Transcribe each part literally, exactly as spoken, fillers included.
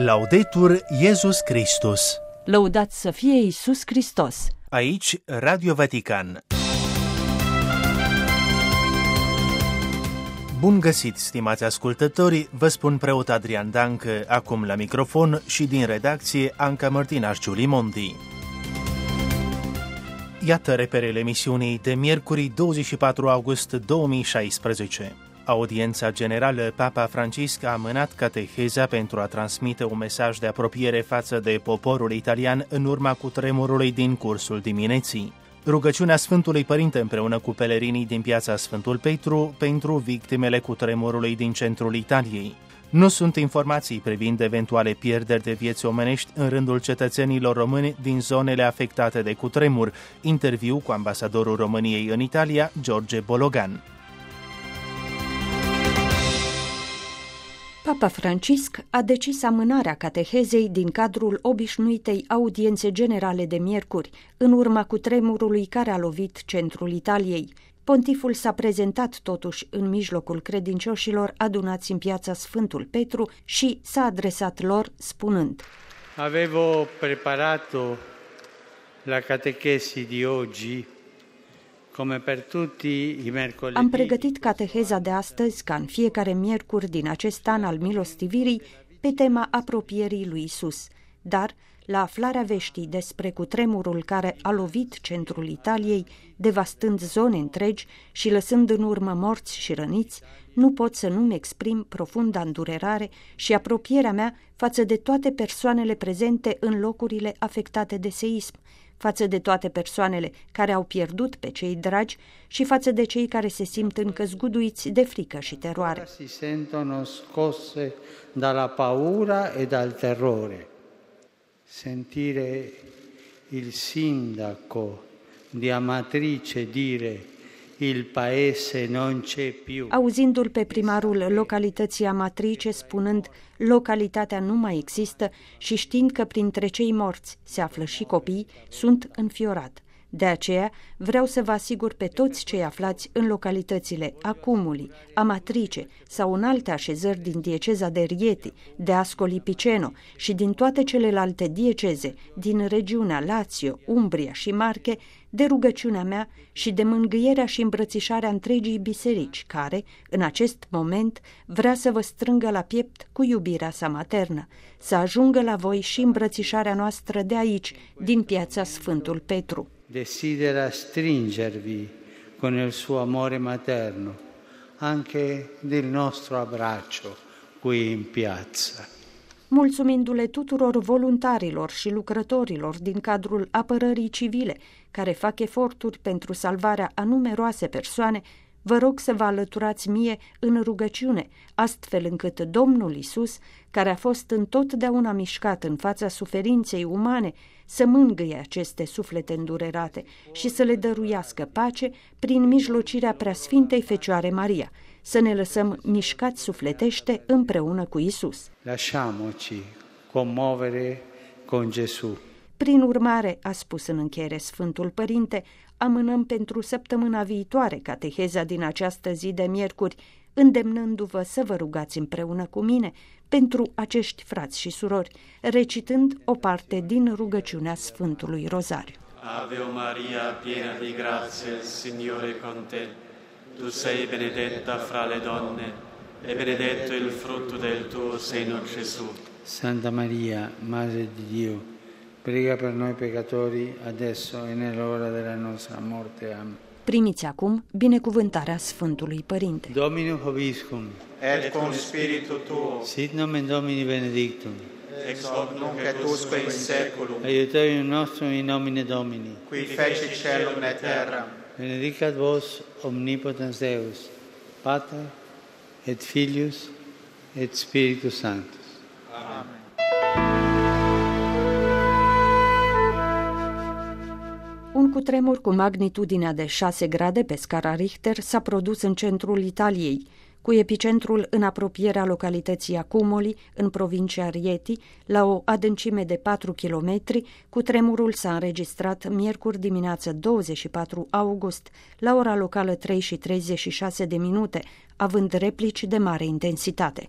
Laudetur Iesus Christus. Lăudat să fie Iisus Hristos. Aici Radio Vatican. Bun găsit, stimați ascultători, vă spun preot Adrian Dancă, acum la microfon, și din redacție Anca Mărtinaș Giulimondi. Iată reperele emisiunii de miercuri douăzeci și patru august două mii șaisprezece. Audiența generală, Papa Francisc a amânat cateheza pentru a transmite un mesaj de apropiere față de poporul italian în urma cutremurului din cursul dimineții. Rugăciunea Sfântului Părinte împreună cu pelerinii din piața Sfântul Petru pentru victimele cutremurului din centrul Italiei. Nu sunt informații privind eventuale pierderi de vieți omenești în rândul cetățenilor români din zonele afectate de cutremur. Interviu cu ambasadorul României în Italia, George Bologan. Papa Francisc a decis amânarea catehezei din cadrul obișnuitei audiențe generale de miercuri, în urma cutremurului care a lovit centrul Italiei. Pontiful s-a prezentat totuși în mijlocul credincioșilor adunați în piața Sfântul Petru și s-a adresat lor spunând: Avevo preparato la catechesi di oggi come per tutti i mercoledì. Am pregătit cateheza de astăzi, ca în fiecare miercuri din acest an al milostivirii, pe tema apropierii lui Isus. Dar, la aflarea veștii despre cutremurul care a lovit centrul Italiei, devastând zone întregi și lăsând în urmă morți și răniți, nu pot să nu-mi exprim profunda îndurerare și apropierea mea față de toate persoanele prezente în locurile afectate de seism, față de toate persoanele care au pierdut pe cei dragi și față de cei care se simt încă zguduiți de frică și teroare. Si sentono scosse dalla paura e dal terrore. Sentire il sindaco di Amatrice dire il paese non c'è più. Auzindu-l pe primarul localității Amatrice spunând localitatea nu mai există și știind că printre cei morți se află și copii, sunt înfiorat. De aceea vreau să vă asigur pe toți cei aflați în localitățile Accumuli, Amatrice sau în alte așezări din dieceza de Rieti, de Ascoli Piceno și din toate celelalte dieceze din regiunea Lazio, Umbria și Marche, de rugăciunea mea și de mângâierea și îmbrățișarea întregii biserici, care, în acest moment, vrea să vă strângă la piept cu iubirea sa maternă, să ajungă la voi și îmbrățișarea noastră de aici, din piața Sfântul Petru. Desidera stringervi con il suo amore materno, anche del nostro abbraccio qui in piazza. Mulțumindu-le tuturor voluntarilor și lucrătorilor din cadrul apărării civile, care fac eforturi pentru salvarea a numeroase persoane, vă rog să vă alăturați mie în rugăciune, astfel încât Domnul Iisus, care a fost întotdeauna mișcat în fața suferinței umane, să mângâie aceste suflete îndurerate și să le dăruiască pace prin mijlocirea Preasfintei Fecioare Maria, să ne lăsăm mișcați sufletește împreună cu Iisus. Lasciamoci commuovere con Gesù. Prin urmare, a spus în încheiere Sfântul Părinte, amânăm pentru săptămâna viitoare cateheza din această zi de miercuri, îndemnându-vă să vă rugați împreună cu mine pentru acești frați și surori, recitând o parte din rugăciunea Sfântului Rozariu. Ave Maria, piena di grazie, il Signore è con te. Tu sei benedetta fra le donne, e benedetto il frutto del tuo seno, Gesù. Santa Maria, Madre di Dio, prega per noi peccatori, adesso e nell'ora della nostra morte. Amen. Primiți acum binecuvântarea Sfântului Părinte. Dominum vobiscum. Et cum spiritu tuo. Sit nomen Domini benedictum. Ex hoc nunc et usque in saeculum. Aiuterium nostrum in nomine Domini. Qui feci caelum et terram. Benedicat vos omnipotens Deus, Pater et Filius et Spiritus Sanctus. Amen. Un cutremur cu magnitudinea de șase grade pe scara Richter s-a produs în centrul Italiei, cu epicentrul în apropierea localității Accumoli, în provincia Rieti, la o adâncime de patru kilometri. Cutremurul s-a înregistrat miercuri dimineață douăzeci și patru august, la ora locală trei și treizeci și șase de minute, având replici de mare intensitate.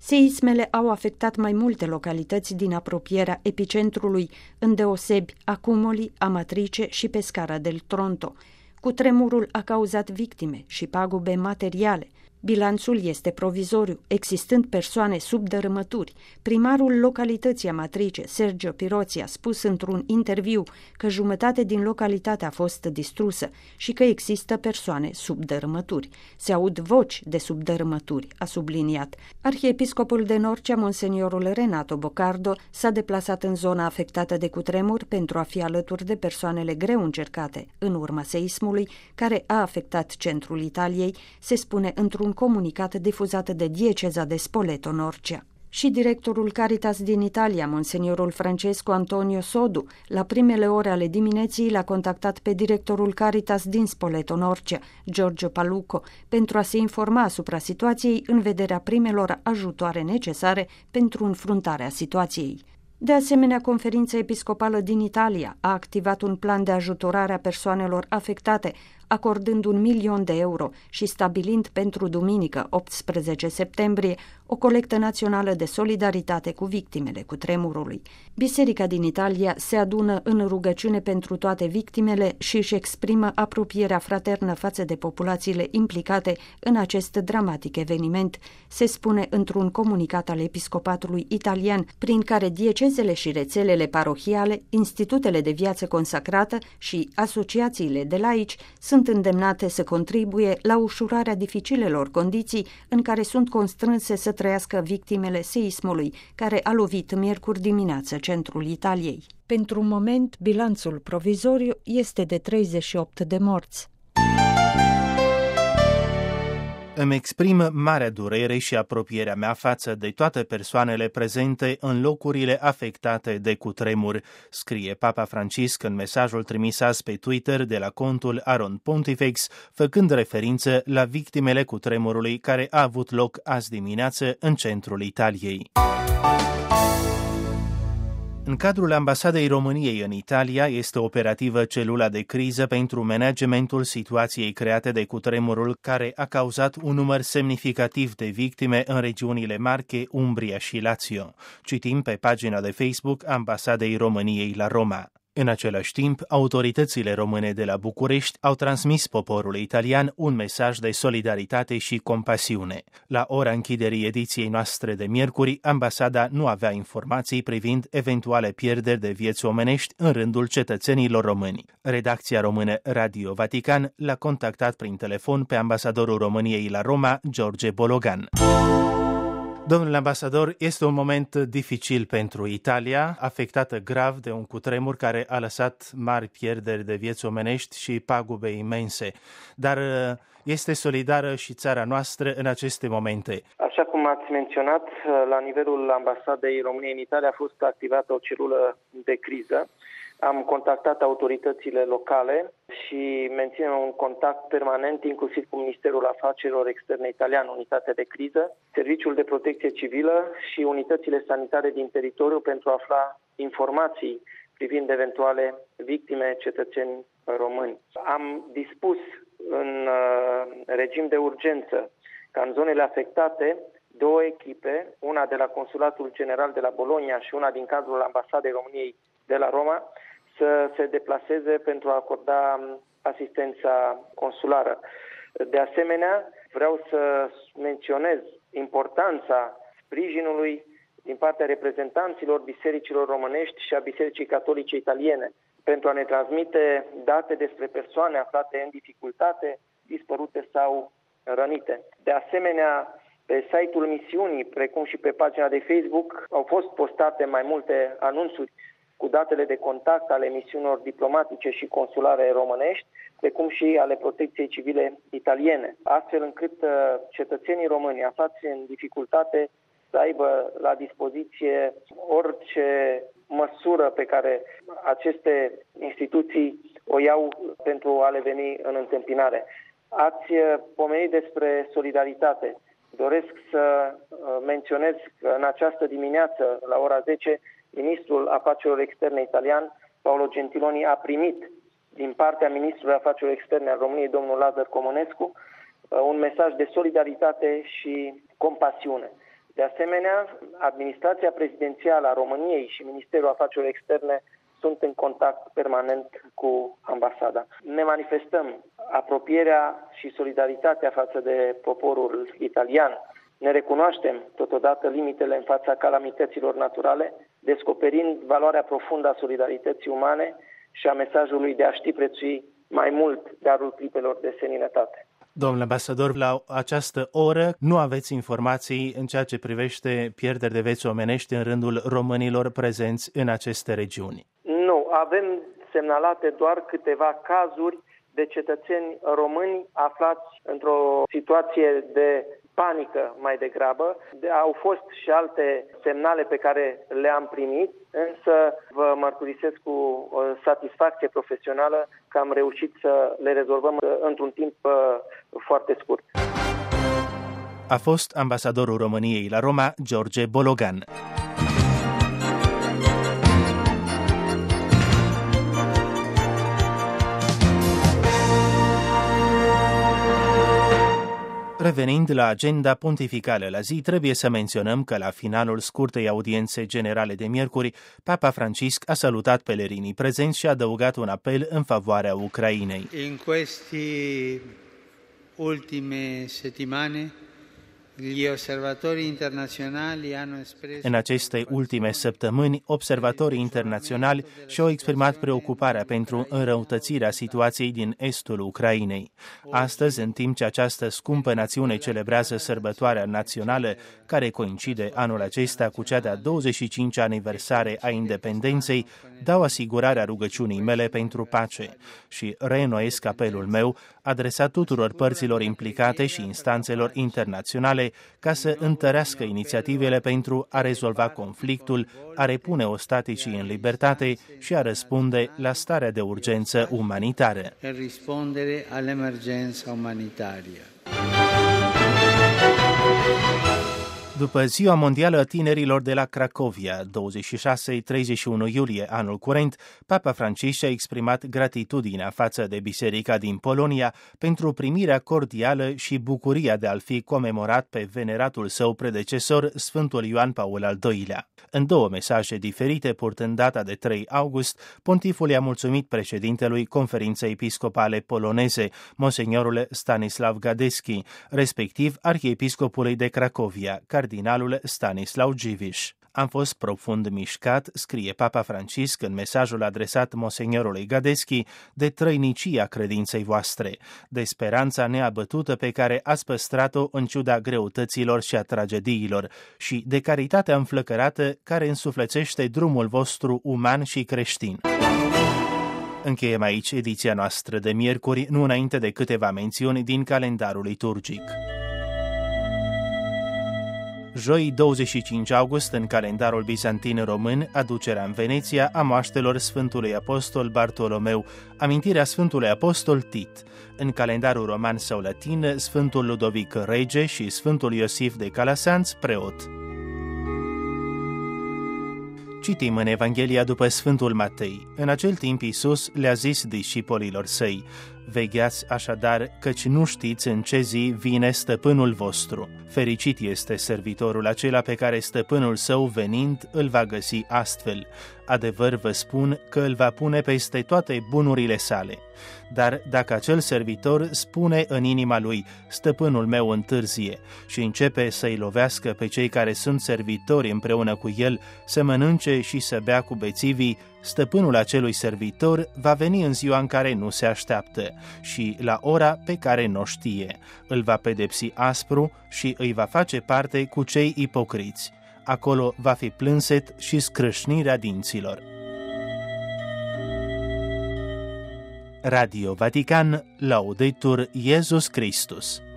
Seismele au afectat mai multe localități din apropierea epicentrului, îndeosebi Accumoli, Amatrice și Pescara del Tronto. Cutremurul a cauzat victime și pagube materiale. Bilanțul este provizoriu, existând persoane sub dărâmături. Primarul localității Amatrice, Sergio Pirozzi, a spus într-un interviu că jumătate din localitate a fost distrusă și că există persoane sub dărâmături. Se aud voci de sub dărâmături, a subliniat. Arhiepiscopul de Norcia, Monseniorul Renato Boccardo, s-a deplasat în zona afectată de cutremur pentru a fi alături de persoanele greu încercate în urma seismului care a afectat centrul Italiei, se spune într-un comunicat difuzat de dieceza de Spoleto Norcia. Și directorul Caritas din Italia, Monseniorul Francesco Antonio Sodu, la primele ore ale dimineții l-a contactat pe directorul Caritas din Spoleto Norcia, Giorgio Paluco, pentru a se informa asupra situației în vederea primelor ajutoare necesare pentru înfruntarea situației. De asemenea, Conferința Episcopală din Italia a activat un plan de ajutorare a persoanelor afectate, acordând un milion de euro și stabilind pentru duminică, optsprezece septembrie, o colectă națională de solidaritate cu victimele cutremurului. Biserica din Italia se adună în rugăciune pentru toate victimele și își exprimă apropierea fraternă față de populațiile implicate în acest dramatic eveniment, se spune într-un comunicat al episcopatului italian, prin care diecezele și rețelele parohiale, institutele de viață consacrată și asociațiile de laici sunt îndemnate să contribuie la ușurarea dificilelor condiții în care sunt constrânse să trăiască victimele seismului, care a lovit miercuri dimineață centrul Italiei. Pentru un moment, bilanțul provizoriu este de treizeci și opt de morți. Îmi exprim marea durere și apropierea mea față de toate persoanele prezente în locurile afectate de cutremur, scrie Papa Francisc în mesajul trimis azi pe Twitter de la contul Aron Pontifex, făcând referință la victimele cutremurului care a avut loc azi dimineață în centrul Italiei. În cadrul Ambasadei României în Italia este operativă celula de criză pentru managementul situației create de cutremurul care a cauzat un număr semnificativ de victime în regiunile Marche, Umbria și Lazio. Citim pe pagina de Facebook Ambasadei României la Roma. În același timp, autoritățile române de la București au transmis poporului italian un mesaj de solidaritate și compasiune. La ora închiderii ediției noastre de miercuri, ambasada nu avea informații privind eventuale pierderi de vieți omenești în rândul cetățenilor români. Redacția română Radio Vatican l-a contactat prin telefon pe ambasadorul României la Roma, George Bologan. Domnule ambasador, este un moment dificil pentru Italia, afectată grav de un cutremur care a lăsat mari pierderi de vieți omenești și pagube imense. Dar este solidară și țara noastră în aceste momente. Așa cum ați menționat, la nivelul Ambasadei României în Italia a fost activată o celulă de criză. Am contactat autoritățile locale și menținem un contact permanent, inclusiv cu Ministerul Afacerilor Externe italian, Unitatea de Criză, Serviciul de Protecție Civilă și unitățile sanitare din teritoriu pentru a afla informații privind eventuale victime cetățeni români. Am dispus în regim de urgență ca în zonele afectate două echipe, una de la Consulatul General de la Bologna și una din cadrul Ambasadei României de la Roma, să se deplaseze pentru a acorda asistența consulară. De asemenea, vreau să menționez importanța sprijinului din partea reprezentanților bisericilor românești și a Bisericii Catolice Italiene pentru a ne transmite date despre persoane aflate în dificultate, dispărute sau rănite. De asemenea, pe site-ul misiunii, precum și pe pagina de Facebook, au fost postate mai multe anunțuri cu datele de contact ale misiunilor diplomatice și consulare românești, precum și ale protecției civile italiene, astfel încât cetățenii români aflați în dificultate să aibă la dispoziție orice măsură pe care aceste instituții o iau pentru a le veni în întâmpinare. Ați pomenit despre solidaritate. Doresc să menționez că în această dimineață, la ora zece, Ministrul Afacerilor Externe italian, Paolo Gentiloni, a primit din partea Ministrului Afacerilor Externe al României, domnul Lazar Comănescu, un mesaj de solidaritate și compasiune. De asemenea, administrația prezidențială a României și Ministerul Afacerilor Externe sunt în contact permanent cu ambasada. Ne manifestăm apropierea și solidaritatea față de poporul italian. Ne recunoaștem totodată limitele în fața calamităților naturale, descoperind valoarea profundă a solidarității umane și a mesajului de a ști prețui mai mult darul clipelor de seninătate. Domnule ambasador, la această oră nu aveți informații în ceea ce privește pierderi de vieți omenești în rândul românilor prezenți în aceste regiuni? Nu, avem semnalate doar câteva cazuri de cetățeni români aflați într-o situație de panică mai degrabă. Au fost și alte semnale pe care le-am primit, însă vă mărturisesc cu o satisfacție profesională că am reușit să le rezolvăm într-un timp foarte scurt. A fost ambasadorul României la Roma, George Bologan. Revenind la agenda pontificală la zi, trebuie să menționăm că la finalul scurtei audiențe generale de miercuri, Papa Francisc a salutat pelerinii prezenți și a adăugat un apel în favoarea Ucrainei. In questi ultime settimane gli osservatori internazionali hanno espresso. În aceste ultime săptămâni, observatorii internaționali și-au exprimat preocuparea pentru înrăutățirea situației din estul Ucrainei. Astăzi, în timp ce această scumpă națiune celebrează sărbătoarea națională, care coincide anul acesta cu cea de-a douăzeci și cincea aniversare a independenței, dau asigurarea rugăciunii mele pentru pace și reînnoiesc apelul meu adresat tuturor părților implicate și instanțelor internaționale ca să întărească inițiativele pentru a rezolva conflictul, a repune ostaticii în libertate și a răspunde la starea de urgență umanitară. E rispondere all'emergenza umanitaria. După Ziua Mondială a Tinerilor de la Cracovia, douăzeci și șase treizeci și unu iulie anul curent, Papa Francisc și-a exprimat gratitudinea față de biserica din Polonia pentru primirea cordială și bucuria de a-l fi comemorat pe veneratul său predecesor, Sfântul Ioan Paul al doilea. În două mesaje diferite, purtând data de trei august, pontiful i-a mulțumit președintelui Conferinței Episcopale Poloneze, monsignorul Stanislav Gadecki, respectiv arhiepiscopului de Cracovia, cardinalul Stanislaw Dziwisz. Am fost profund mișcat, scrie Papa Francisc în mesajul adresat monsignorului Gadecki, de trăinicia credinței voastre, de speranța neabătută pe care ați păstrat-o în ciuda greutăților și a tragediilor și de caritatea înflăcărată care însuflețește drumul vostru uman și creștin. Încheiem aici ediția noastră de miercuri, nu înainte de câteva mențiuni din calendarul liturgic. Joi, douăzeci și cinci august, în calendarul bizantin român, aducerea în Veneția a moaștelor Sfântului Apostol Bartolomeu, amintirea Sfântului Apostol Tit. În calendarul roman sau latin, Sfântul Ludovic Rege și Sfântul Iosif de Calasanț, preot. Citim în Evanghelia după Sfântul Matei. În acel timp Iisus le-a zis discipolilor săi: vegheați așadar, căci nu știți în ce zi vine stăpânul vostru. Fericit este servitorul acela pe care stăpânul său venind îl va găsi astfel. Adevăr vă spun că îl va pune peste toate bunurile sale. Dar dacă acel servitor spune în inima lui: stăpânul meu întârzie, și începe să-i lovească pe cei care sunt servitori împreună cu el, să mănânce și să bea cu bețivii, stăpânul acelui servitor va veni în ziua în care nu se așteaptă și la ora pe care nu știe. Îl va pedepsi aspru și îi va face parte cu cei ipocriți. Acolo va fi plânset și scrâșnirea dinților. Radio Vatican, Laudetur Iesus Christus.